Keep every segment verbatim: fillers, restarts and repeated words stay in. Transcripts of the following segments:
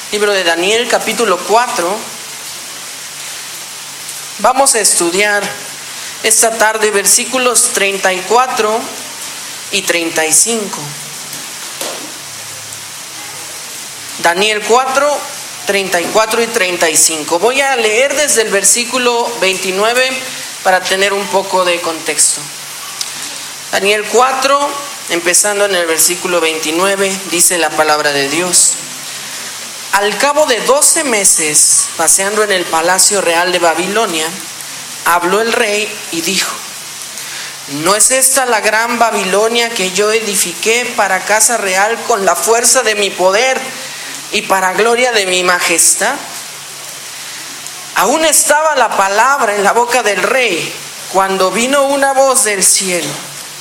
Libro de Daniel, capítulo cuatro. Vamos a estudiar esta tarde versículos treinta y cuatro y treinta y cinco. Daniel cuatro, treinta y cuatro y treinta y cinco. Voy a leer desde el versículo veintinueve para tener un poco de contexto. Daniel cuatro, empezando en el versículo veintinueve, dice la palabra de Dios. Al cabo de doce meses, paseando en el palacio real de Babilonia, habló el rey y dijo: ¿no es esta la gran Babilonia que yo edifiqué para casa real con la fuerza de mi poder y para gloria de mi majestad? Aún estaba la palabra en la boca del rey cuando vino una voz del cielo: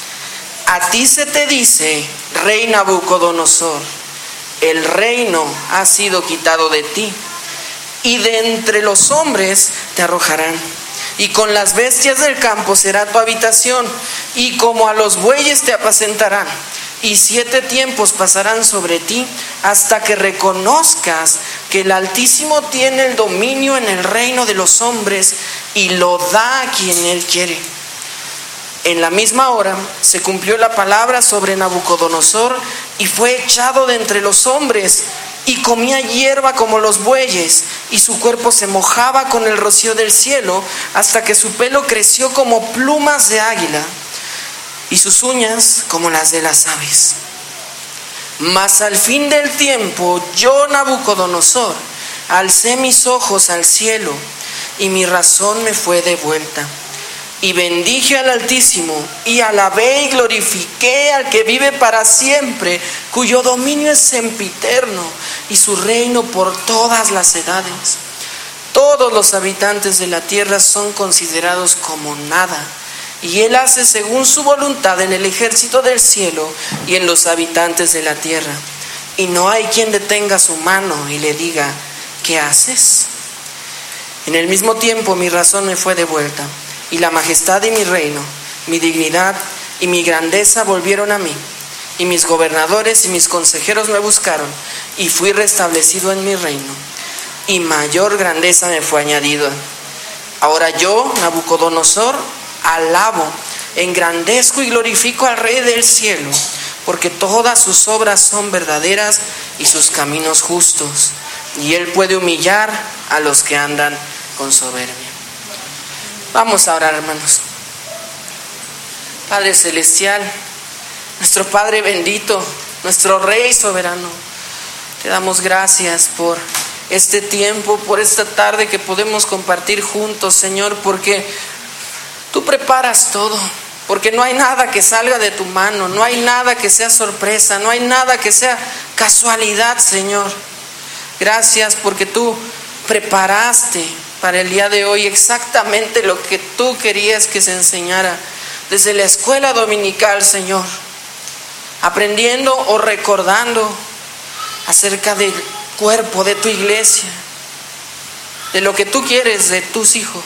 a ti se te dice, rey Nabucodonosor, el reino ha sido quitado de ti, y de entre los hombres te arrojarán, y con las bestias del campo será tu habitación, y como a los bueyes te apacentarán, y siete tiempos pasarán sobre ti, hasta que reconozcas que el Altísimo tiene el dominio en el reino de los hombres, y lo da a quien él quiere. En la misma hora se cumplió la palabra sobre Nabucodonosor y fue echado de entre los hombres y comía hierba como los bueyes, y su cuerpo se mojaba con el rocío del cielo hasta que su pelo creció como plumas de águila y sus uñas como las de las aves. Mas al fin del tiempo yo, Nabucodonosor, alcé mis ojos al cielo y mi razón me fue devuelta. Y bendije al Altísimo, y alabé y glorifiqué al que vive para siempre, cuyo dominio es sempiterno, y su reino por todas las edades. Todos los habitantes de la tierra son considerados como nada, y él hace según su voluntad en el ejército del cielo y en los habitantes de la tierra. Y no hay quien detenga su mano y le diga: ¿qué haces? En el mismo tiempo mi razón me fue devuelta, y la majestad y mi reino, mi dignidad y mi grandeza volvieron a mí, y mis gobernadores y mis consejeros me buscaron, y fui restablecido en mi reino, y mayor grandeza me fue añadida. Ahora yo, Nabucodonosor, alabo, engrandezco y glorifico al Rey del cielo, porque todas sus obras son verdaderas y sus caminos justos, y él puede humillar a los que andan con soberbia. Vamos a orar, hermanos. Padre celestial, nuestro Padre bendito, nuestro Rey soberano, te damos gracias por este tiempo, por esta tarde que podemos compartir juntos, Señor, porque tú preparas todo, porque no hay nada que salga de tu mano, no hay nada que sea sorpresa, no hay nada que sea casualidad, Señor. Gracias porque tú preparaste para el día de hoy exactamente lo que tú querías que se enseñara desde la escuela dominical, Señor, aprendiendo o recordando acerca del cuerpo de tu iglesia, de lo que tú quieres de tus hijos.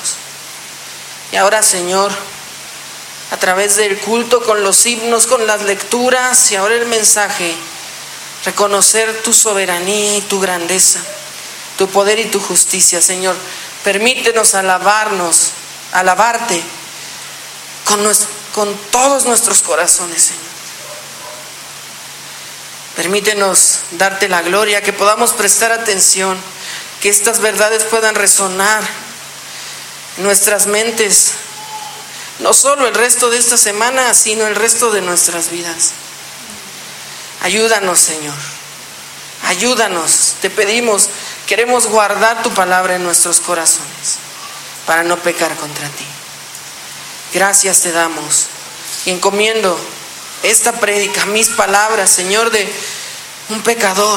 Y ahora, Señor, a través del culto, con los himnos, con las lecturas y ahora el mensaje, reconocer tu soberanía y tu grandeza, tu poder y tu justicia, Señor. Permítenos alabarnos, alabarte con, nuestro, con todos nuestros corazones, Señor. Permítenos darte la gloria, que podamos prestar atención, que estas verdades puedan resonar en nuestras mentes, no solo el resto de esta semana, sino el resto de nuestras vidas. Ayúdanos, Señor. Ayúdanos, te pedimos. Queremos guardar tu palabra en nuestros corazones para no pecar contra ti. Gracias te damos y encomiendo esta prédica, mis palabras, Señor, de un pecador,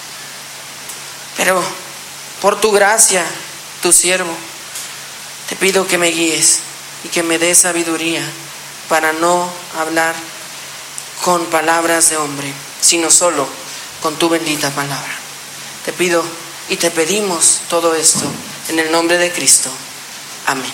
pero por tu gracia, tu siervo, te pido que me guíes y que me des sabiduría para no hablar con palabras de hombre, sino solo con tu bendita palabra. Te pido y te pedimos todo esto en el nombre de Cristo. Amén.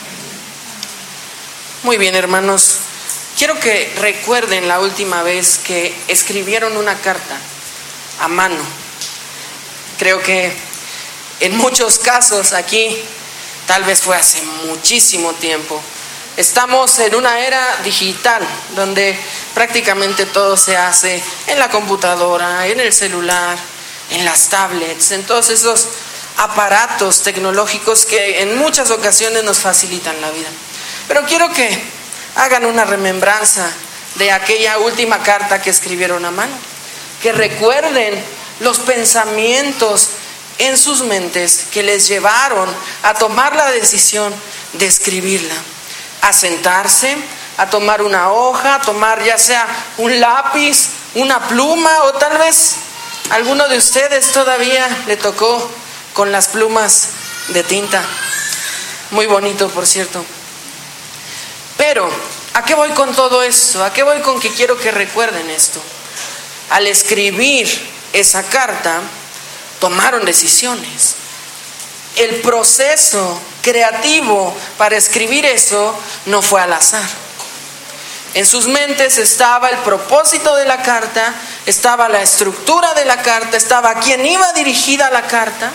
Muy bien, hermanos. Quiero que recuerden la última vez que escribieron una carta a mano, creo que en muchos casos aquí, tal vez fue hace muchísimo tiempo, estamos en una era digital donde prácticamente todo se hace en la computadora, en el celular, en las tablets, en todos esos aparatos tecnológicos que en muchas ocasiones nos facilitan la vida. Pero quiero que hagan una remembranza de aquella última carta que escribieron a mano, que recuerden los pensamientos en sus mentes que les llevaron a tomar la decisión de escribirla, a sentarse, a tomar una hoja, a tomar ya sea un lápiz, una pluma, o tal vez alguno de ustedes todavía le tocó con las plumas de tinta. Muy bonito, por cierto. Pero, ¿a qué voy con todo esto? ¿A qué voy con que quiero que recuerden esto? Al escribir esa carta, tomaron decisiones. El proceso creativo para escribir eso no fue al azar. En sus mentes estaba el propósito de la carta, estaba la estructura de la carta, estaba a quién iba dirigida la carta.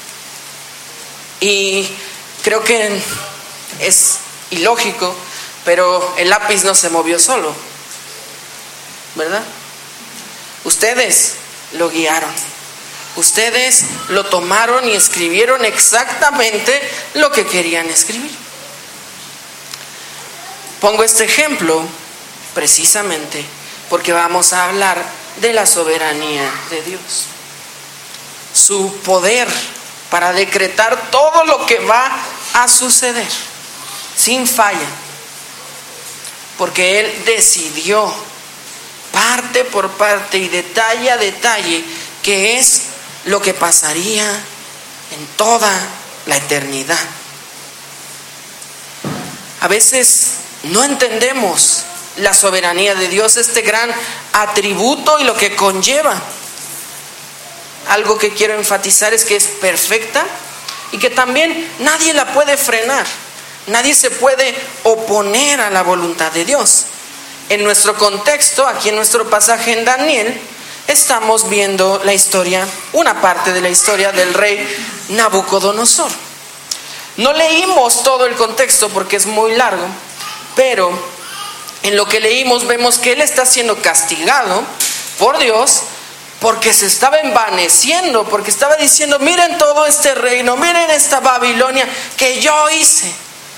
Y creo que es ilógico, pero el lápiz no se movió solo, ¿verdad? Ustedes lo guiaron. Ustedes lo tomaron y escribieron exactamente lo que querían escribir. Pongo este ejemplo precisamente porque vamos a hablar de la soberanía de Dios. Su poder para decretar todo lo que va a suceder sin falla. Porque Él decidió parte por parte y detalle a detalle qué es lo que pasaría en toda la eternidad. A veces no entendemos la soberanía de Dios, este gran atributo y lo que conlleva. Algo que quiero enfatizar es que es perfecta y que también nadie la puede frenar. Nadie se puede oponer a la voluntad de Dios. En nuestro contexto, aquí en nuestro pasaje en Daniel, estamos viendo la historia, una parte de la historia del rey Nabucodonosor. No leímos todo el contexto porque es muy largo, pero en lo que leímos vemos que él está siendo castigado por Dios porque se estaba envaneciendo, porque estaba diciendo: miren todo este reino, miren esta Babilonia que yo hice.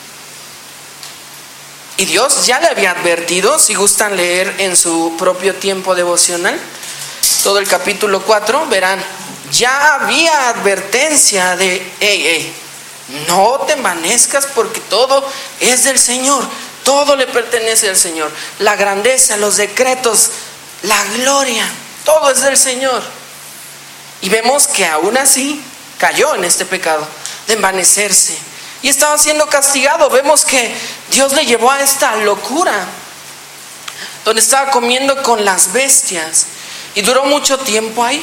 Y Dios ya le había advertido, si gustan leer en su propio tiempo devocional, todo el capítulo cuatro, verán, ya había advertencia de, hey, hey, no te envanezcas porque todo es del Señor, todo le pertenece al Señor, la grandeza, los decretos, la gloria, todo es del Señor. Y vemos que aún así cayó en este pecado de envanecerse y estaba siendo castigado. Vemos que Dios le llevó a esta locura donde estaba comiendo con las bestias y duró mucho tiempo ahí,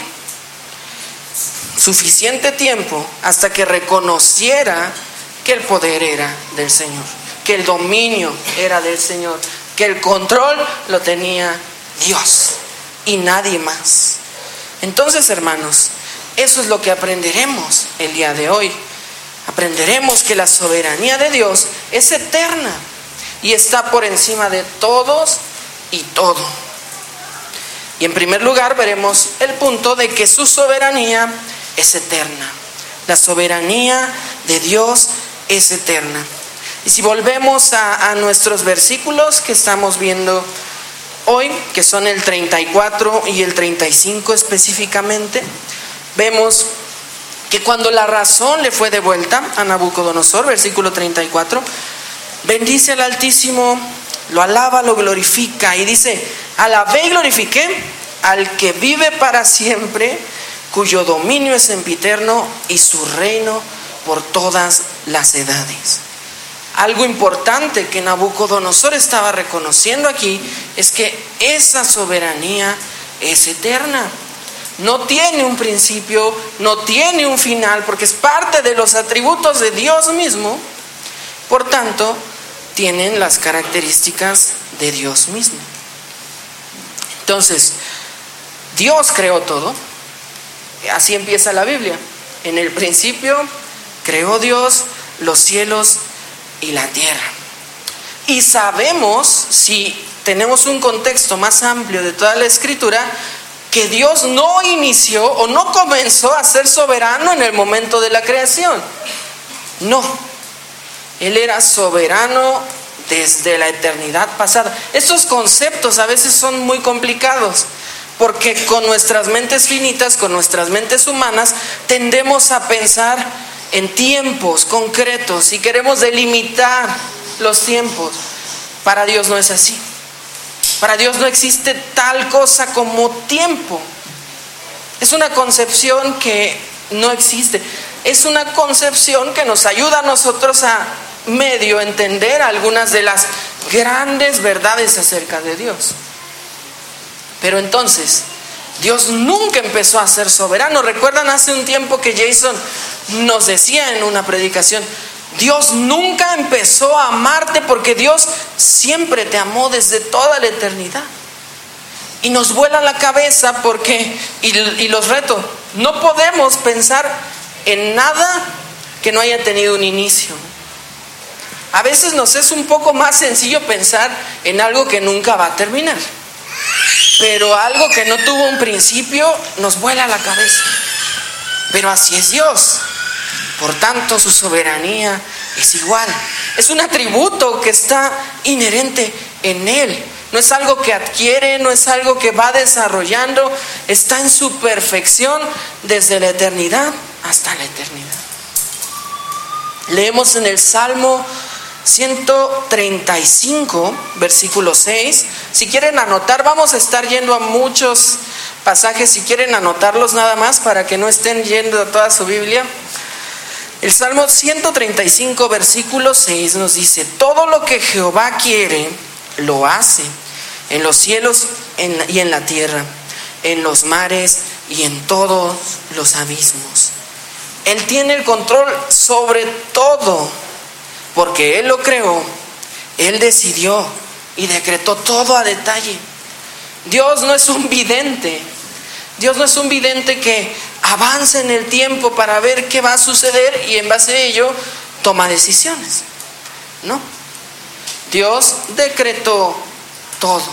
suficiente tiempo hasta que reconociera que el poder era del Señor, que el dominio era del Señor, que el control lo tenía Dios y nadie más. Entonces, hermanos, eso es lo que aprenderemos el día de hoy. Aprenderemos que la soberanía de Dios es eterna y está por encima de todos y todo. Y en primer lugar veremos el punto de que su soberanía es eterna. La soberanía de Dios es eterna. Y si volvemos a, a nuestros versículos que estamos viendo hoy, que son el treinta y cuatro y el treinta y cinco específicamente, vemos que cuando la razón le fue devuelta a Nabucodonosor, versículo treinta y cuatro, bendice al Altísimo, lo alaba, lo glorifica y dice: alabé y glorifiqué al que vive para siempre, cuyo dominio es sempiterno y su reino por todas las edades. Algo importante que Nabucodonosor estaba reconociendo aquí es que esa soberanía es eterna. No tiene un principio, no tiene un final, porque es parte de los atributos de Dios mismo. Por tanto, tienen las características de Dios mismo. Entonces, Dios creó todo. así empieza la Biblia. En el principio creó Dios los cielos y la tierra. Y sabemos, si tenemos un contexto más amplio de toda la Escritura, que Dios no inició o no comenzó a ser soberano en el momento de la creación. No, Él era soberano desde la eternidad pasada. Estos conceptos a veces son muy complicados, porque con nuestras mentes finitas, con nuestras mentes humanas, tendemos a pensar en tiempos concretos y queremos delimitar los tiempos. Para Dios no es así. Para Dios no existe tal cosa como tiempo. Es una concepción que no existe. Es una concepción que nos ayuda a nosotros a medio entender algunas de las grandes verdades acerca de Dios. Pero entonces, Dios nunca empezó a ser soberano. ¿Recuerdan hace un tiempo que Jason nos decía en una predicación? Dios nunca empezó a amarte porque Dios siempre te amó desde toda la eternidad. Y nos vuela la cabeza porque, y, y los reto, no podemos pensar en nada que no haya tenido un inicio. A veces nos es un poco más sencillo pensar en algo que nunca va a terminar. Pero algo que no tuvo un principio nos vuela la cabeza. Pero así es Dios. Por tanto, su soberanía es igual. Es un atributo que está inherente en Él. No es algo que adquiere, no es algo que va desarrollando. Está en su perfección desde la eternidad hasta la eternidad. Leemos en el Salmo ciento treinta y cinco, versículo seis. Si quieren anotar, vamos a estar yendo a muchos pasajes. Si quieren anotarlos nada más para que no estén yendo a toda su Biblia. El Salmo ciento treinta y cinco, versículo seis nos dice: todo lo que Jehová quiere, lo hace, en los cielos y en la tierra, en los mares y en todos los abismos. Él tiene el control sobre todo, porque Él lo creó, Él decidió y decretó todo a detalle. Dios no es un vidente. Dios no es un vidente que avanza en el tiempo para ver qué va a suceder y en base a ello toma decisiones. No. Dios decretó todo.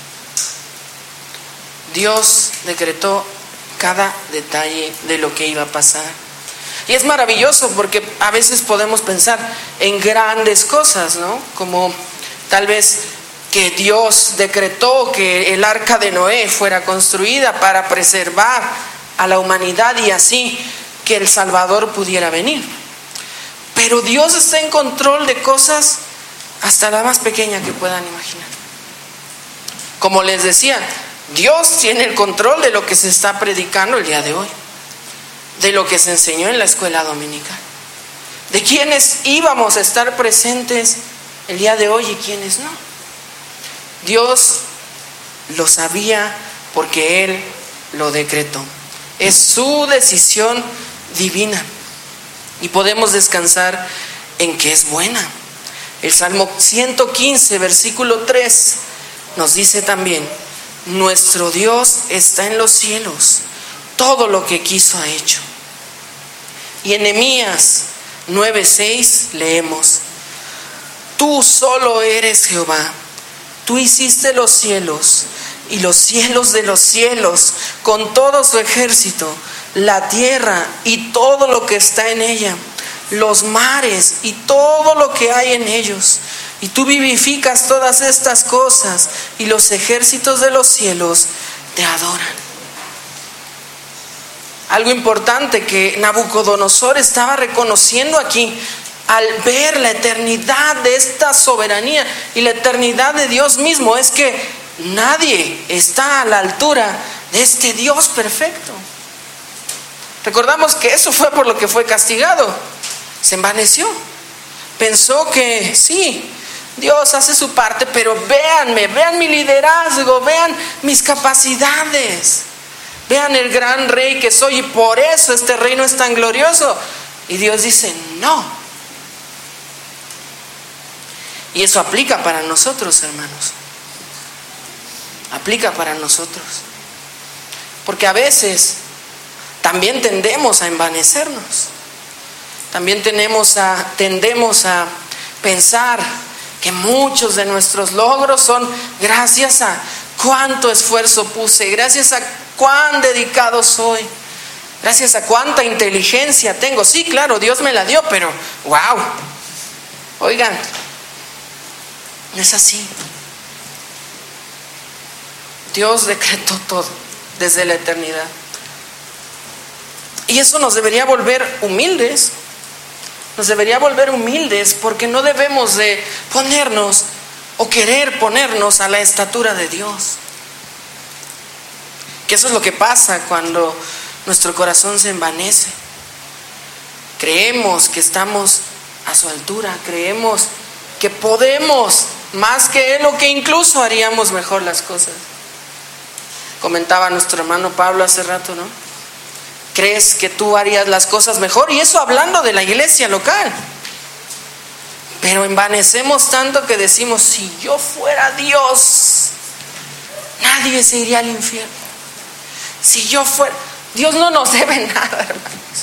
Dios decretó cada detalle de lo que iba a pasar. Y es maravilloso porque a veces podemos pensar en grandes cosas, ¿no? Como tal vez que Dios decretó que el arca de Noé fuera construida para preservar a la humanidad y así que el Salvador pudiera venir. Pero Dios está en control de cosas hasta la más pequeña que puedan imaginar. Como les decía, Dios tiene el control de lo que se está predicando el día de hoy, de lo que se enseñó en la escuela dominical, de quienes íbamos a estar presentes el día de hoy y quienes no. Dios lo sabía porque Él lo decretó. Es su decisión divina y podemos descansar en que es buena. El Salmo ciento quince, versículo tres nos dice también: nuestro Dios está en los cielos, todo lo que quiso ha hecho. Y en Nehemías nueve seis leemos: tú solo eres Jehová, tú hiciste los cielos y los cielos de los cielos con todo su ejército, la tierra y todo lo que está en ella, los mares y todo lo que hay en ellos. Y tú vivificas todas estas cosas y los ejércitos de los cielos te adoran. Algo importante que Nabucodonosor estaba reconociendo aquí al ver la eternidad de esta soberanía y la eternidad de Dios mismo es que nadie está a la altura de este Dios perfecto. Recordamos que eso fue por lo que fue castigado. Se envaneció. Pensó que sí, Dios hace su parte, pero véanme, vean mi liderazgo, vean mis capacidades, vean el gran rey que soy y por eso este reino es tan glorioso. Y Dios dice no. Y eso aplica para nosotros, hermanos. Aplica para nosotros. Porque a veces también tendemos a envanecernos. También tenemos a, tendemos a pensar que muchos de nuestros logros son gracias a cuánto esfuerzo puse, gracias a cuán dedicado soy, gracias a cuánta inteligencia tengo. Sí, claro, Dios me la dio, pero wow. Oigan, no es así. Dios decretó todo desde la eternidad. Y eso nos debería volver humildes. Nos debería volver humildes porque no debemos de ponernos o querer ponernos a la estatura de Dios. Que eso es lo que pasa cuando nuestro corazón se envanece. Creemos que estamos a su altura, creemos que podemos más que Él o que incluso haríamos mejor las cosas. Comentaba nuestro hermano Pablo hace rato, ¿no? Crees que tú harías las cosas mejor, y eso hablando de la iglesia local. Pero envanecemos tanto que decimos, si yo fuera Dios, nadie se iría al infierno. Si yo fuera, Dios no nos debe nada, hermanos.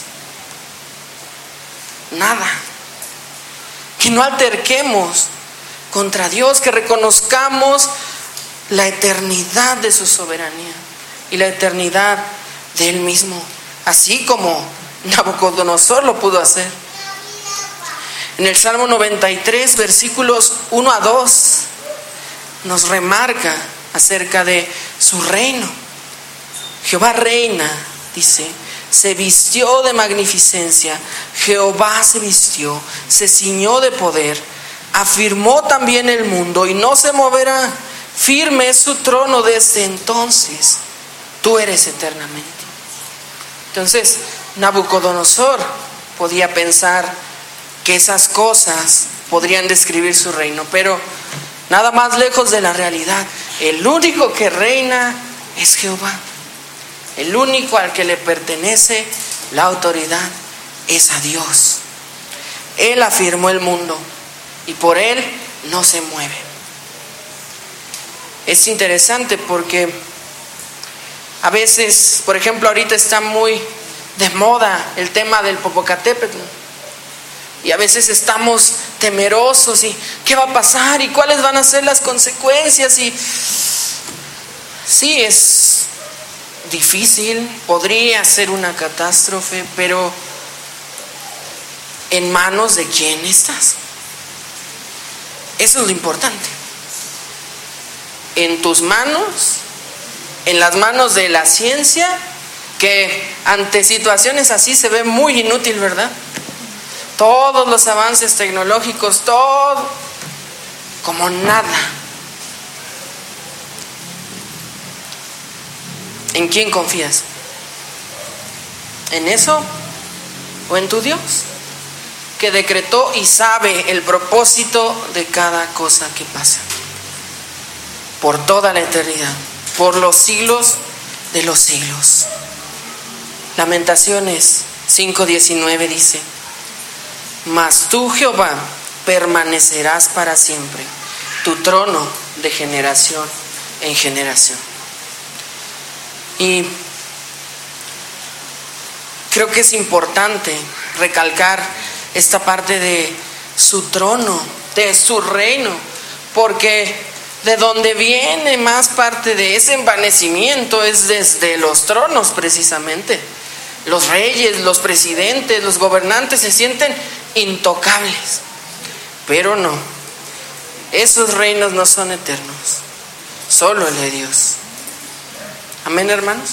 Nada. Que no alterquemos contra Dios, que reconozcamos la eternidad de su soberanía y la eternidad de Él mismo, así como Nabucodonosor lo pudo hacer. En el Salmo noventa y tres, versículos uno a dos, nos remarca acerca de su reino. Jehová reina, dice, se vistió de magnificencia, Jehová se vistió, se ciñó de poder, afirmó también el mundo y no se moverá, firme es su trono desde entonces, tú eres eternamente. Entonces, Nabucodonosor podía pensar que esas cosas podrían describir su reino, pero nada más lejos de la realidad. El único que reina es Jehová. El único al que le pertenece la autoridad es a Dios. Él afirmó el mundo y por Él no se mueve. Es interesante porque a veces, por ejemplo, ahorita está muy de moda el tema del Popocatépetl. Y a veces estamos temerosos y ¿qué va a pasar? ¿Y cuáles van a ser las consecuencias? Y sí, es difícil, podría ser una catástrofe, pero ¿en manos de quién estás? Eso es lo importante. En tus manos, en las manos de la ciencia, que ante situaciones así se ve muy inútil, ¿verdad? Todos los avances tecnológicos, todo como nada. ¿En quién confías? ¿En eso o en tu Dios, que decretó y sabe el propósito de cada cosa que pasa por toda la eternidad, por los siglos de los siglos? Lamentaciones cinco diecinueve dice: mas tú, Jehová, permanecerás para siempre, tu trono de generación en generación. Y creo que es importante recalcar esta parte de su trono, de su reino, porque de donde viene más parte de ese envanecimiento es desde los tronos precisamente. Los reyes, los presidentes, los gobernantes se sienten intocables, pero no, esos reinos no son eternos, solo el de Dios. Amén, hermanos.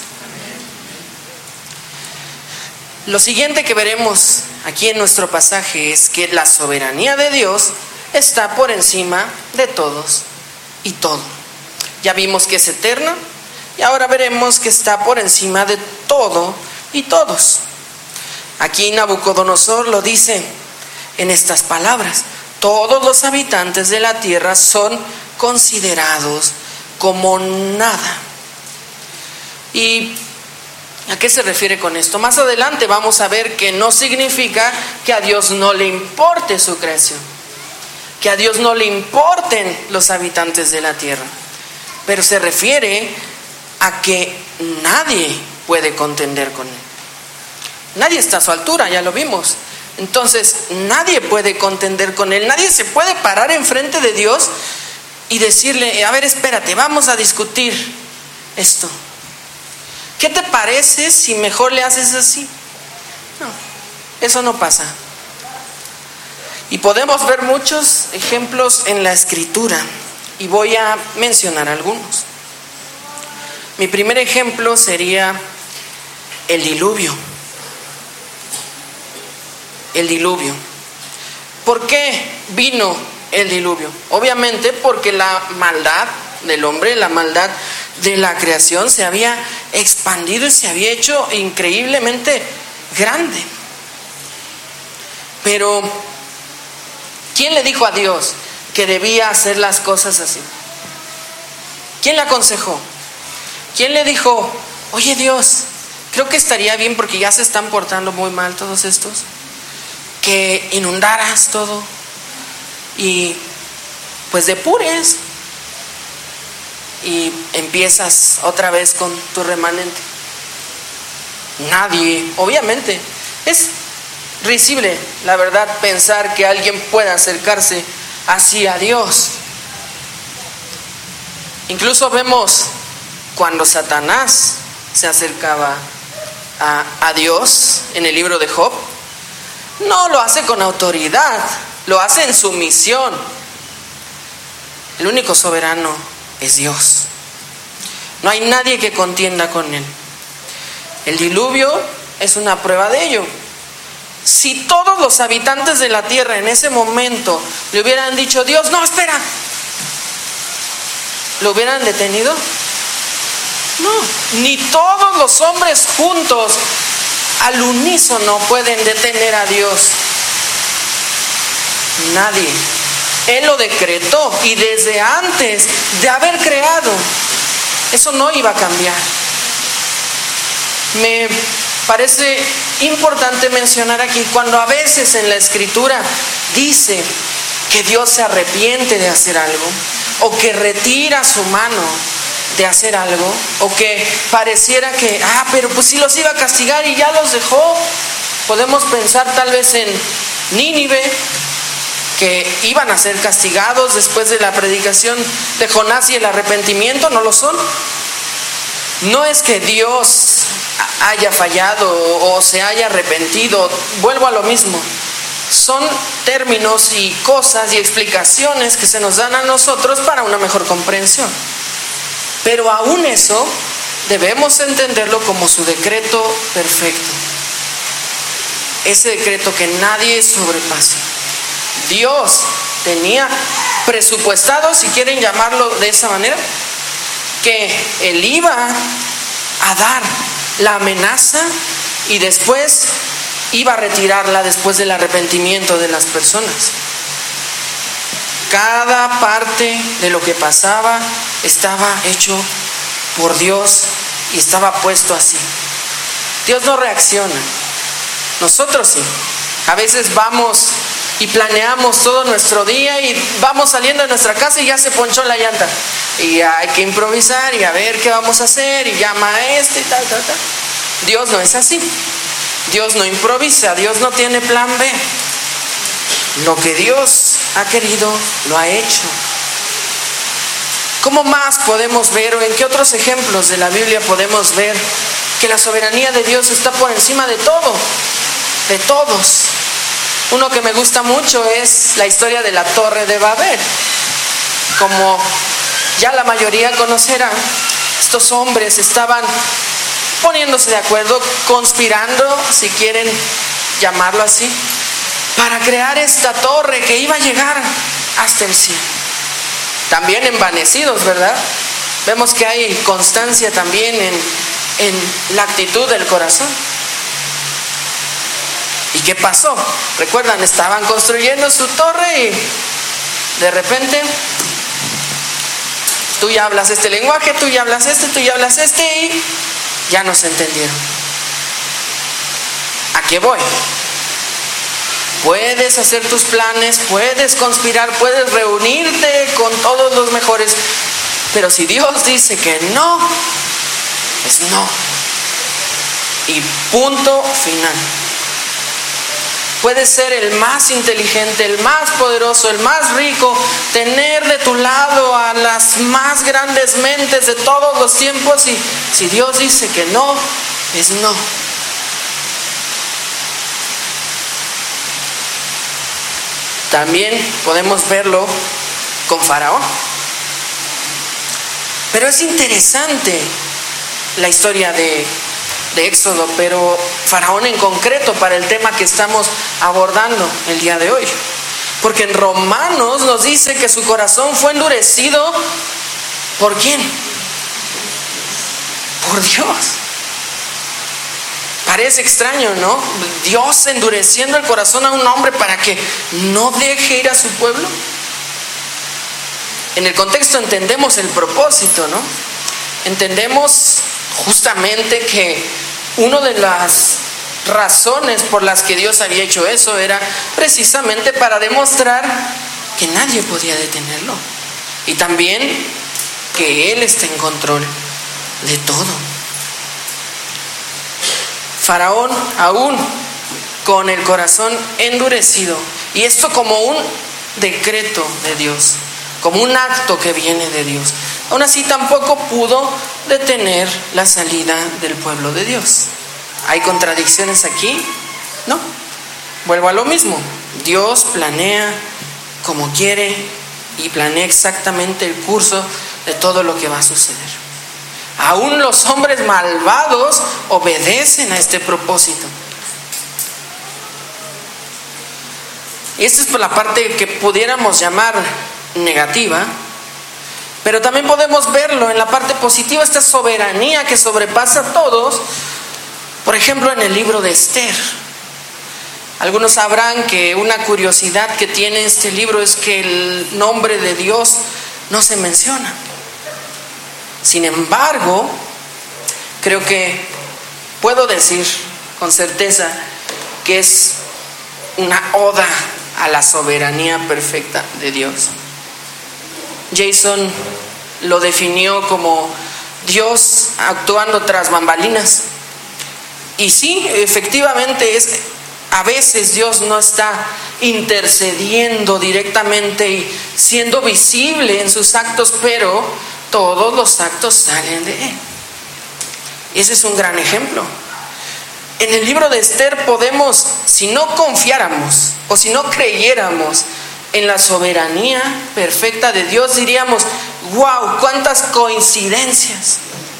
Lo siguiente que veremos aquí en nuestro pasaje es que la soberanía de Dios está por encima de todos y todo. Ya vimos que es eterno y ahora veremos que está por encima de todo y todos. Aquí Nabucodonosor lo dice en estas palabras: todos los habitantes de la tierra son considerados como nada. ¿Y a qué se refiere con esto? Más adelante vamos a ver que no significa que a Dios no le importe su creación, que a Dios no le importen los habitantes de la tierra, pero se refiere a que nadie puede contender con Él. Nadie está a su altura, ya lo vimos. Entonces, nadie puede contender con él. Nadie se puede parar enfrente de Dios y decirle, a ver, espérate, vamos a discutir esto. ¿Qué te parece si mejor le haces así? No, eso no pasa. Y podemos ver muchos ejemplos en la Escritura, y voy a mencionar algunos. Mi primer ejemplo sería el diluvio. El diluvio. ¿Por qué vino el diluvio? Obviamente porque la maldad del hombre, la maldad de la creación se había expandido y se había hecho increíblemente grande. Pero ¿quién le dijo a Dios que debía hacer las cosas así? ¿Quién le aconsejó? ¿Quién le dijo, oye Dios, creo que estaría bien porque ya se están portando muy mal todos estos, que inundaras todo y pues depures y empiezas otra vez con tu remanente? Nadie, obviamente. Es risible, la verdad, pensar que alguien pueda acercarse así a Dios. Incluso vemos cuando Satanás se acercaba a, a Dios en el libro de Job. No lo hace con autoridad, lo hace en sumisión. El único soberano es Dios. No hay nadie que contienda con él. El diluvio es una prueba de ello. Si todos los habitantes de la tierra en ese momento le hubieran dicho, Dios, no, espera, ¿lo hubieran detenido? No, ni todos los hombres juntos al unísono pueden detener a Dios. Nadie. Él lo decretó, y desde antes de haber creado, eso no iba a cambiar. Me parece importante mencionar aquí, cuando a veces en la Escritura dice que Dios se arrepiente de hacer algo, o que retira su mano de hacer algo, o que pareciera que, ah, pero pues sí los iba a castigar y ya los dejó. Podemos pensar tal vez en Nínive, que iban a ser castigados después de la predicación de Jonás y el arrepentimiento. No lo son. No es que Dios haya fallado o se haya arrepentido. Vuelvo a lo mismo. Son términos y cosas y explicaciones que se nos dan a nosotros para una mejor comprensión. Pero aún eso debemos entenderlo como su decreto perfecto. Ese decreto que nadie sobrepase. Dios tenía presupuestado, si quieren llamarlo de esa manera, que Él iba a dar la amenaza y después iba a retirarla después del arrepentimiento de las personas. Cada parte de lo que pasaba estaba hecho por Dios y estaba puesto así. Dios no reacciona. Nosotros sí. A veces vamos y planeamos todo nuestro día y vamos saliendo de nuestra casa y ya se ponchó la llanta. Y hay que improvisar y a ver qué vamos a hacer y llama a este y tal, tal, tal. Dios no es así. Dios no improvisa, Dios no tiene plan B. Lo que Dios ha querido, lo ha hecho. ¿Cómo más podemos ver, o en qué otros ejemplos de la Biblia podemos ver que la soberanía de Dios está por encima de todo, de todos? Uno que me gusta mucho es la historia de la Torre de Babel. Como ya la mayoría conocerá, estos hombres estaban poniéndose de acuerdo, conspirando, si quieren llamarlo así, para crear esta torre que iba a llegar hasta el cielo. También envanecidos, ¿verdad? Vemos que hay constancia también en, en la actitud del corazón. ¿Y qué pasó? Recuerdan, estaban construyendo su torre y de repente tú ya hablas este lenguaje, tú ya hablas este, tú ya hablas este y ya no se entendieron. ¿A qué voy? Puedes hacer tus planes, puedes conspirar, puedes reunirte con todos los mejores, pero si Dios dice que no, es no. y punto final. Puedes ser el más inteligente, el más poderoso, el más rico, tener de tu lado a las más grandes mentes de todos los tiempos, y si Dios dice que no, es no. También podemos verlo con Faraón. Pero es interesante la historia de, de Éxodo, pero Faraón en concreto para el tema que estamos abordando el día de hoy. Porque en Romanos nos dice que su corazón fue endurecido. ¿Por quién? Por Dios. Parece extraño, ¿no? Dios endureciendo el corazón a un hombre para que no deje ir a su pueblo. En el contexto entendemos el propósito, ¿no? Entendemos justamente que una de las razones por las que Dios había hecho eso era precisamente para demostrar que nadie podía detenerlo. Y también que Él está en control de todo. Faraón aún con el corazón endurecido, y esto como un decreto de Dios, como un acto que viene de Dios, aún así tampoco pudo detener la salida del pueblo de Dios. ¿Hay contradicciones aquí? No. Vuelvo a lo mismo. Dios planea como quiere y planea exactamente el curso de todo lo que va a suceder. Aún los hombres malvados obedecen a este propósito. Y esta es por la parte que pudiéramos llamar negativa, pero también podemos verlo en la parte positiva, esta soberanía que sobrepasa a todos. Por ejemplo, en el libro de Esther. Algunos sabrán que una curiosidad que tiene este libro es que el nombre de Dios no se menciona. Sin embargo, creo que puedo decir con certeza que es una oda a la soberanía perfecta de Dios. Jason lo definió como Dios actuando tras bambalinas. Y sí, efectivamente es, a veces Dios no está intercediendo directamente y siendo visible en sus actos, pero todos los actos salen de Él. Y ese es un gran ejemplo. En el libro de Esther podemos, si no confiáramos o si no creyéramos en la soberanía perfecta de Dios, diríamos, wow, cuántas coincidencias.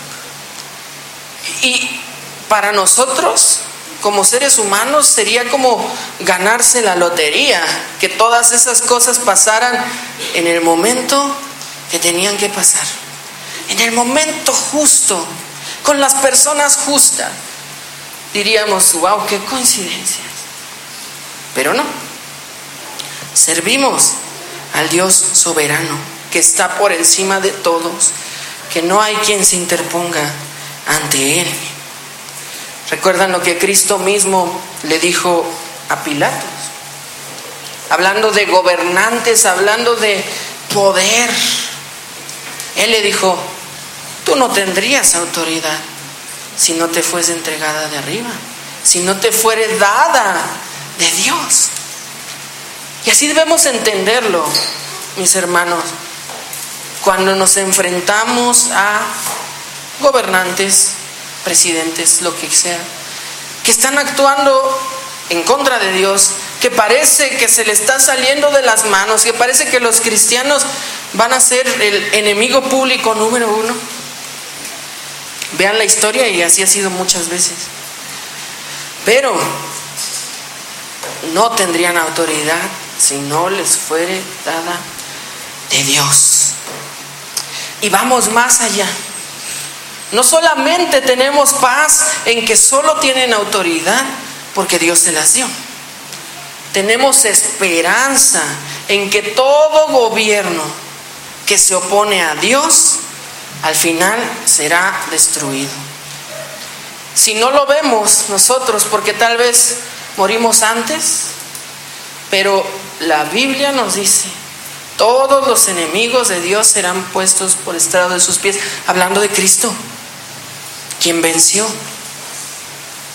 Y para nosotros, como seres humanos, sería como ganarse la lotería, que todas esas cosas pasaran en el momento que tenían que pasar, en el momento justo, con las personas justas. Diríamos, wow, qué coincidencias. Pero no. Servimos al Dios soberano, que está por encima de todos, que no hay quien se interponga ante Él. ¿Recuerdan lo que Cristo mismo le dijo a Pilatos? Hablando de gobernantes, hablando de poder. Él le dijo, tú no tendrías autoridad si no te fuese entregada de arriba, si no te fuere dada de Dios. Y así debemos entenderlo, mis hermanos, cuando nos enfrentamos a gobernantes, presidentes, lo que sea, que están actuando en contra de Dios, que parece que se le está saliendo de las manos, que parece que los cristianos van a ser el enemigo público número uno. Vean la historia y así ha sido muchas veces. Pero no tendrían autoridad si no les fuere dada de Dios. Y vamos más allá. No solamente tenemos paz en que solo tienen autoridad porque Dios se las dio. Tenemos esperanza en que todo gobierno que se opone a Dios al final será destruido. Si no lo vemos nosotros, porque tal vez morimos antes, pero la Biblia nos dice, todos los enemigos de Dios serán puestos por estrado de sus pies, hablando de Cristo, quien venció.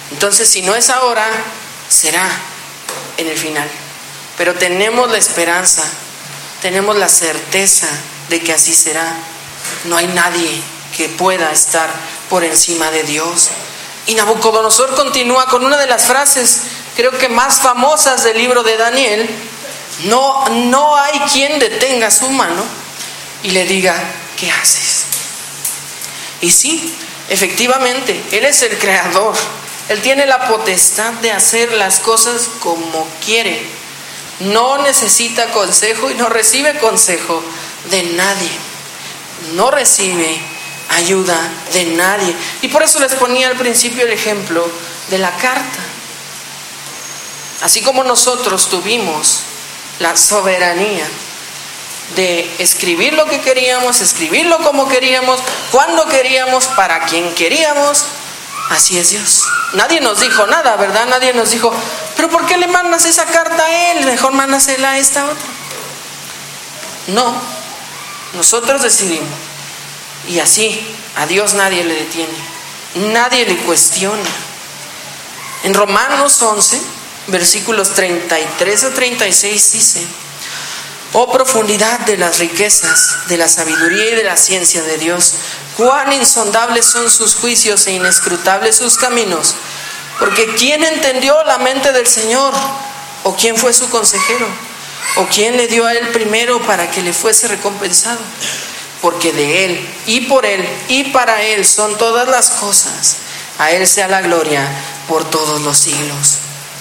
Entonces, si no es ahora, será en el final. Pero tenemos la esperanza, tenemos la certeza de que así será. No hay nadie que pueda estar por encima de Dios. Y Nabucodonosor continúa con una de las frases, creo que más famosas del libro de Daniel: no, no hay quien detenga su mano y le diga, ¿qué haces? Y sí, efectivamente, Él es el creador. Él tiene la potestad de hacer las cosas como quiere. No necesita consejo y no recibe consejo de nadie. No recibe ayuda de nadie. Y por eso les ponía al principio el ejemplo de la carta. Así como nosotros tuvimos la soberanía de escribir lo que queríamos, escribirlo como queríamos, cuando queríamos, para quien queríamos, así es Dios. Nadie nos dijo nada, ¿verdad? Nadie nos dijo, pero ¿por qué le mandas esa carta a él? Mejor mándasela a esta otra. No, nosotros decidimos. Y así, a Dios nadie le detiene, nadie le cuestiona. En Romanos once, versículos treinta y tres a treinta y seis dice: oh profundidad de las riquezas, de la sabiduría y de la ciencia de Dios, cuán insondables son sus juicios e inescrutables sus caminos. Porque ¿quién entendió la mente del Señor? ¿O quién fue su consejero? ¿O quién le dio a él primero para que le fuese recompensado? Porque de él, y por él, y para él son todas las cosas. A él sea la gloria por todos los siglos.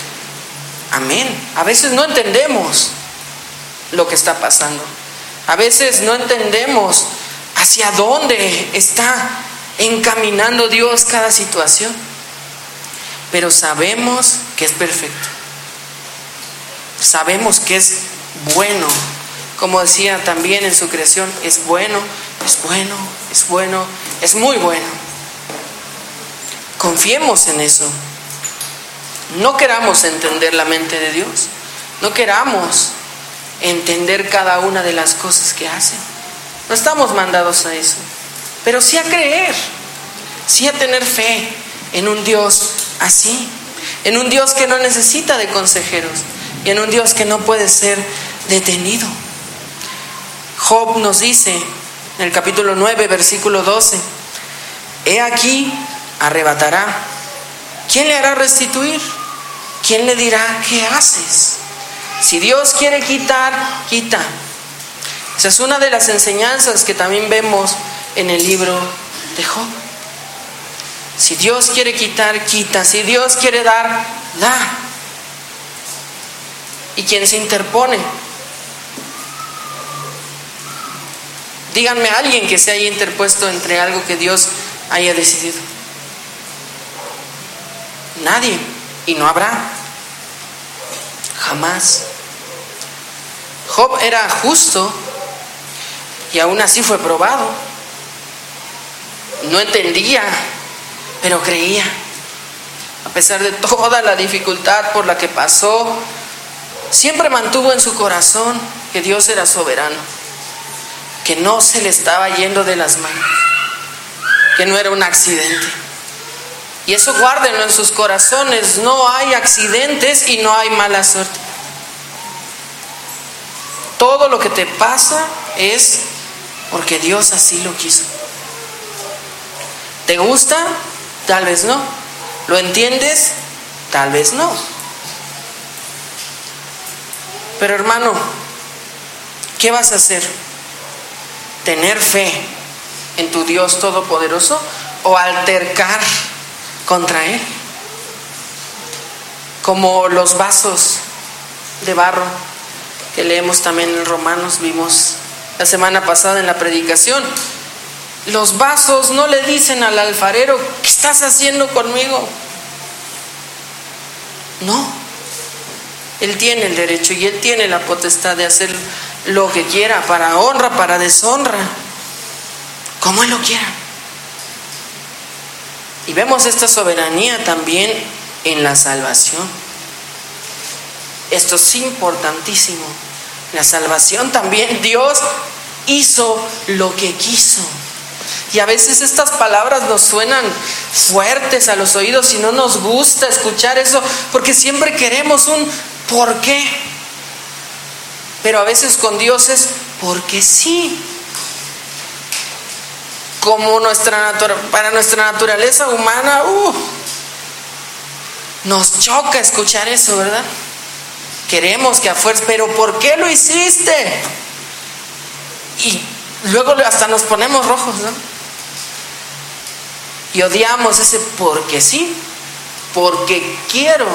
Amén. A veces no entendemos lo que está pasando. A veces no entendemos hacia dónde está encaminando Dios cada situación. Pero sabemos que es perfecto. Sabemos que es bueno. Como decía también en su creación, es bueno, es bueno, es bueno, es muy bueno. Confiemos en eso. No queramos entender la mente de Dios. No queramos entender cada una de las cosas que hace. No estamos mandados a eso. Pero sí a creer, sí a tener fe en un Dios así. En un Dios que no necesita de consejeros. Y en un Dios que no puede ser detenido. Job nos dice en el capítulo nueve, versículo doce: he aquí, arrebatará. ¿Quién le hará restituir? ¿Quién le dirá qué haces? Si Dios quiere quitar, quita. Esa es una de las enseñanzas que también vemos en el libro de Job. Si Dios quiere quitar, quita. Si Dios quiere dar, da. ¿Y quién se interpone? Díganme a alguien que se haya interpuesto entre algo que Dios haya decidido. Nadie. Y no habrá. Jamás. Job era justo y aún así fue probado. No entendía, pero creía. A pesar de toda la dificultad por la que pasó, siempre mantuvo en su corazón que Dios era soberano, que no se le estaba yendo de las manos, que no era un accidente. Y eso guárdenlo en sus corazones. No hay accidentes y no hay mala suerte. Todo lo que te pasa es porque Dios así lo quiso. ¿Te gusta? Tal vez no. ¿Lo entiendes? Tal vez no. Pero hermano, ¿qué vas a hacer? ¿Tener fe en tu Dios Todopoderoso o altercar contra Él? Como los vasos de barro que leemos también en Romanos, vimos la semana pasada en la predicación. Los vasos no le dicen al alfarero, ¿qué estás haciendo conmigo? No. Él tiene el derecho y Él tiene la potestad de hacer lo que quiera, para honra, para deshonra, como Él lo quiera. Y vemos esta soberanía también en la salvación. Esto es importantísimo. La salvación también, Dios hizo lo que quiso. Y a veces estas palabras nos suenan fuertes a los oídos y no nos gusta escuchar eso, porque siempre queremos un ¿por qué? Pero a veces con Dios es porque sí. Como nuestra natura, para nuestra naturaleza humana, uh, nos choca escuchar eso, ¿verdad? Queremos que a fuerza, pero ¿por qué lo hiciste? Y luego hasta nos ponemos rojos, ¿no? Y odiamos ese porque sí, porque quiero,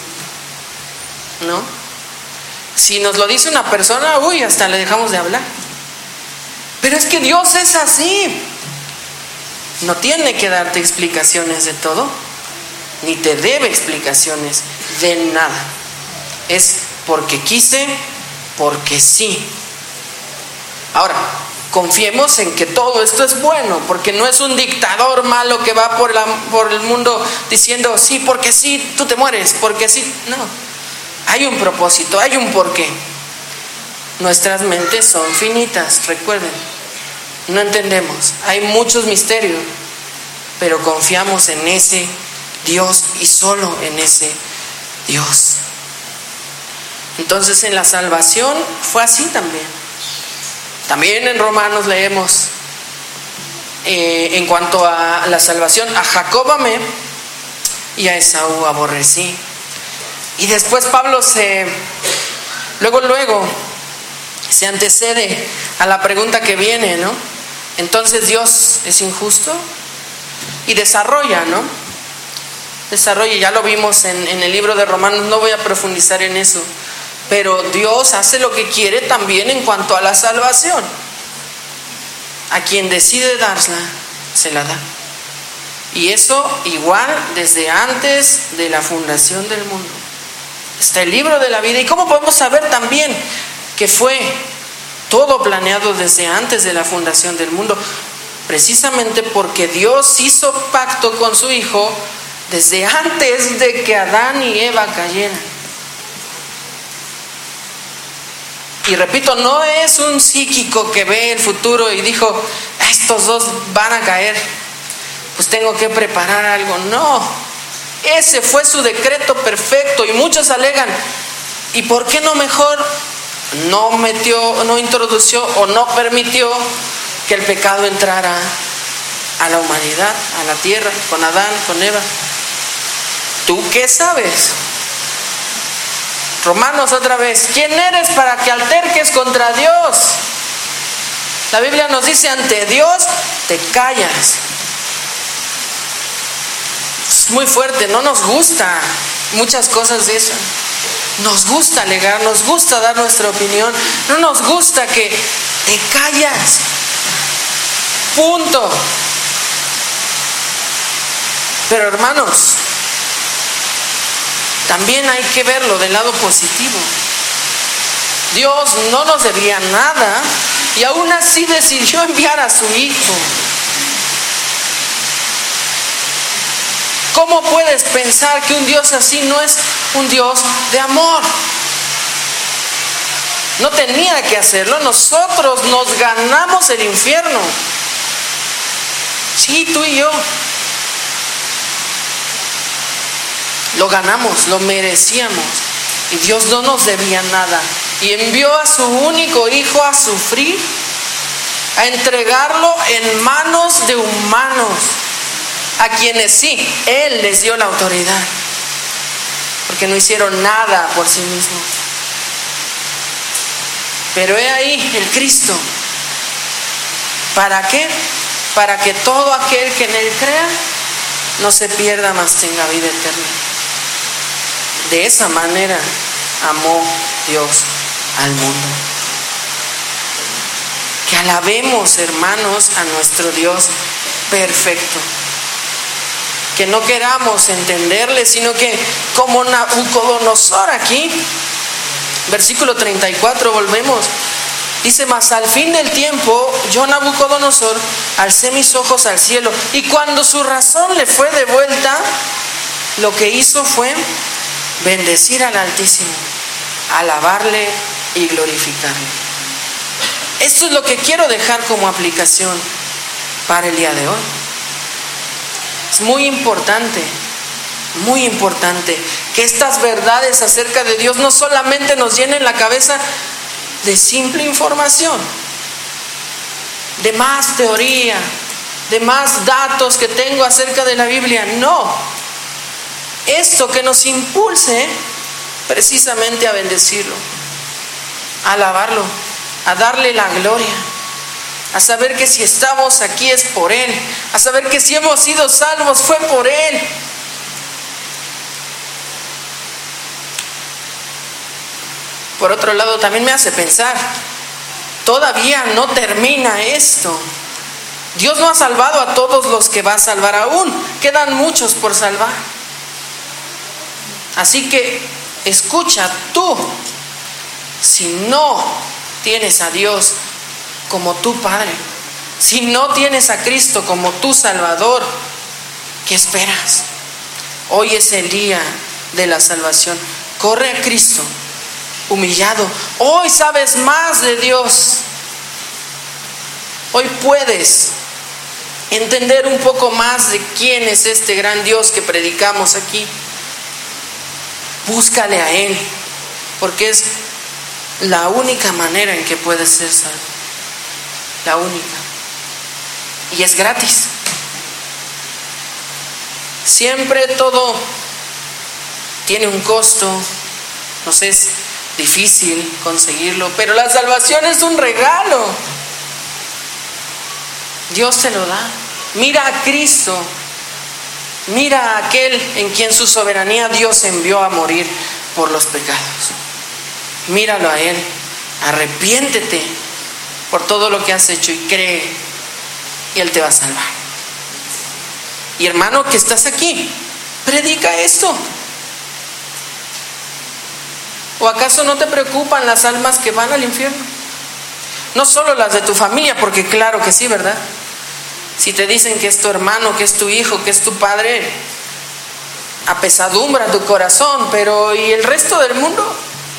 ¿no? Si nos lo dice una persona, uy, hasta le dejamos de hablar. Pero es que Dios es así. No tiene que darte explicaciones de todo, ni te debe explicaciones de nada. Es porque quise, porque sí. Ahora, confiemos en que todo esto es bueno, porque no es un dictador malo que va por, la, por el mundo diciendo sí, porque sí, tú te mueres, porque sí. No, hay un propósito, hay un porqué. Nuestras mentes son finitas, recuerden. No entendemos, hay muchos misterios, pero confiamos en ese Dios y solo en ese Dios. Entonces en la salvación fue así también. También en Romanos leemos eh, en cuanto a la salvación: a Jacob amé y a Esaú aborrecí. Y después Pablo se luego luego se antecede a la pregunta que viene, ¿no? Entonces, ¿Dios es injusto? Y desarrolla, ¿no? Desarrolla, ya lo vimos en, en el libro de Romanos, no voy a profundizar en eso. Pero Dios hace lo que quiere también en cuanto a la salvación. A quien decide dársela, se la da. Y eso igual desde antes de la fundación del mundo. Está el libro de la vida. ¿Y cómo podemos saber también que fue todo planeado desde antes de la fundación del mundo? Precisamente porque Dios hizo pacto con su Hijo desde antes de que Adán y Eva cayeran. Y repito, no es un psíquico que ve el futuro y dijo, estos dos van a caer, pues tengo que preparar algo. No, ese fue su decreto perfecto. Y muchos alegan, ¿y por qué no mejor no metió, no introdució o no permitió que el pecado entrara a la humanidad, a la tierra, con Adán, con Eva? ¿Tú qué sabes? Romanos otra vez, ¿quién eres para que alterques contra Dios? La Biblia nos dice, ante Dios te callas. Es muy fuerte, no nos gusta muchas cosas de eso. Nos gusta alegar, nos gusta dar nuestra opinión, no nos gusta que te callas. Punto. Pero hermanos, también hay que verlo del lado positivo. Dios no nos debía nada y aún así decidió enviar a su Hijo. ¿Cómo puedes pensar que un Dios así no es un Dios de amor? No tenía que hacerlo. Nosotros nos ganamos el infierno. Sí, tú y yo. Lo ganamos, lo merecíamos. Y Dios no nos debía nada. Y envió a su único Hijo a sufrir, a entregarlo en manos de humanos, a quienes sí, Él les dio la autoridad, porque no hicieron nada por sí mismos. Pero he ahí el Cristo. ¿Para qué? Para que todo aquel que en Él crea no se pierda, mas tenga vida eterna. De esa manera amó Dios al mundo. Que alabemos, hermanos, a nuestro Dios perfecto. Que no queramos entenderle, sino que como Nabucodonosor aquí, versículo treinta y cuatro, volvemos. Dice, mas al fin del tiempo, yo Nabucodonosor alcé mis ojos al cielo, y cuando su razón le fue devuelta, lo que hizo fue bendecir al Altísimo, alabarle y glorificarle. Esto es lo que quiero dejar como aplicación. para el día de hoy. Es muy importante, muy importante que estas verdades acerca de Dios no solamente nos llenen la cabeza de simple información, de más teoría, de más datos que tengo acerca de la Biblia. No, esto que nos impulse precisamente a bendecirlo, a alabarlo, a darle la gloria, a saber que si estamos aquí es por Él, a saber que si hemos sido salvos fue por Él. Por otro lado, también me hace pensar, todavía no termina esto. Dios no ha salvado a todos los que va a salvar aún, quedan muchos por salvar. Así que escucha tú, si no tienes a Dios como tu Padre, si no tienes a Cristo como tu Salvador, ¿qué esperas? Hoy es el día de la salvación. Corre a Cristo, humillado. Hoy sabes más de Dios. Hoy puedes entender un poco más de quién es este gran Dios que predicamos aquí. Búscale a Él, porque es la única manera en que puedes ser salvo. La única. Y es gratis. Siempre todo tiene un costo. Nos es difícil conseguirlo, pero la salvación es un regalo. Dios te lo da. Mira a Cristo. Mira a aquel en quien su soberanía Dios envió a morir por los pecados. Míralo a Él. Arrepiéntete por todo lo que has hecho y cree, y Él te va a salvar. Y hermano que estás aquí, predica esto. ¿O acaso no te preocupan las almas que van al infierno? No solo las de tu familia, porque claro que sí, ¿verdad? Si te dicen que es tu hermano, que es tu hijo, que es tu padre, apesadumbra tu corazón, pero ¿y el resto del mundo?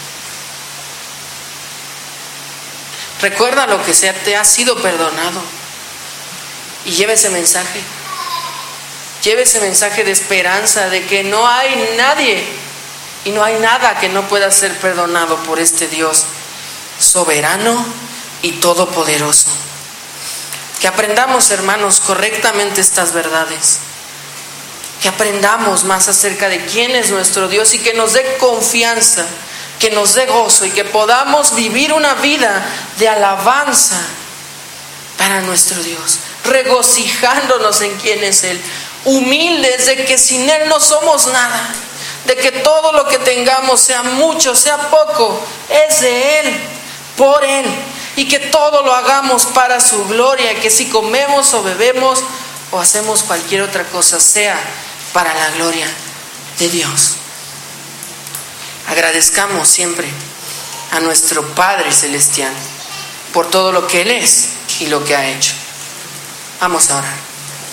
Recuerda lo que sea, te ha sido perdonado. Y lleve ese mensaje. Lleve ese mensaje de esperanza, de que no hay nadie y no hay nada que no pueda ser perdonado por este Dios soberano y todopoderoso. Que aprendamos, hermanos, correctamente estas verdades. Que aprendamos más acerca de quién es nuestro Dios y que nos dé confianza, que nos dé gozo y que podamos vivir una vida de alabanza para nuestro Dios, regocijándonos en quién es Él, humildes de que sin Él no somos nada, de que todo lo que tengamos, sea mucho, sea poco, es de Él, por Él, y que todo lo hagamos para su gloria, que si comemos o bebemos o hacemos cualquier otra cosa, sea para la gloria de Dios. Agradezcamos siempre a nuestro Padre Celestial por todo lo que Él es y lo que ha hecho. Vamos a orar.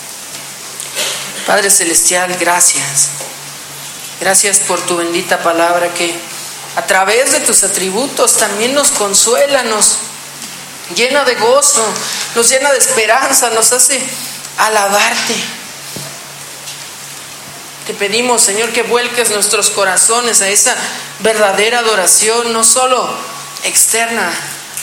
Padre Celestial, gracias. Gracias por tu bendita palabra que a través de tus atributos también nos consuela, nos llena de gozo, nos llena de esperanza, nos hace alabarte. Te pedimos, Señor, que vuelques nuestros corazones a esa verdadera adoración, no solo externa,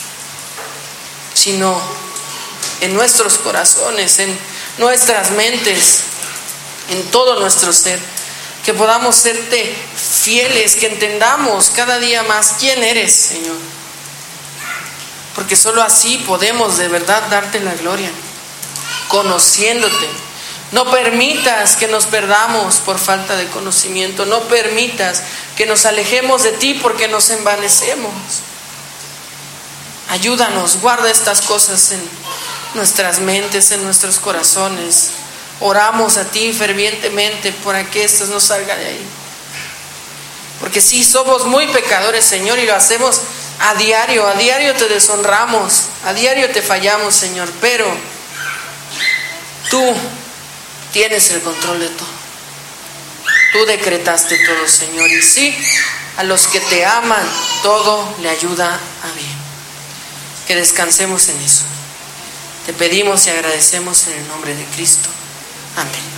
sino en nuestros corazones, en nuestras mentes, en todo nuestro ser. Que podamos serte fieles, que entendamos cada día más quién eres, Señor. Porque solo así podemos de verdad darte la gloria, conociéndote. No permitas que nos perdamos por falta de conocimiento. No permitas que nos alejemos de ti porque nos envanecemos. Ayúdanos, guarda estas cosas en nuestras mentes, en nuestros corazones. Oramos a ti fervientemente para que estas no salgan de ahí. Porque sí, somos muy pecadores, Señor, y lo hacemos a diario. A diario te deshonramos, a diario te fallamos, Señor. Pero tú tienes el control de todo. Tú decretaste todo, Señor. Y sí, a los que te aman, todo le ayuda a bien. Que descansemos en eso. Te pedimos y agradecemos en el nombre de Cristo. Amén.